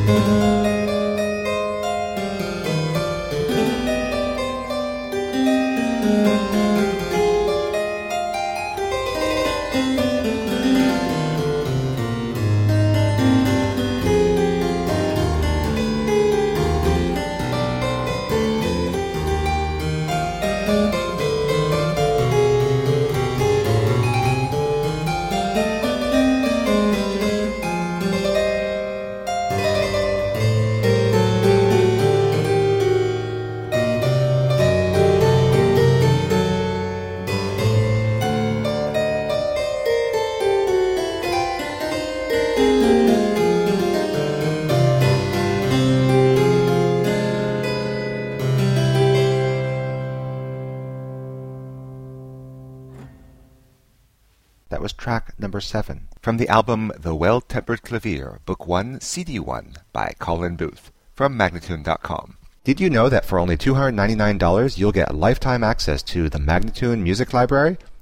That was track number 7 from the album The Well-Tempered Clavier, Book 1, CD 1 by Colin Booth from Magnatune.com. Did you know that for only $299 you'll get lifetime access to the Magnatune Music Library?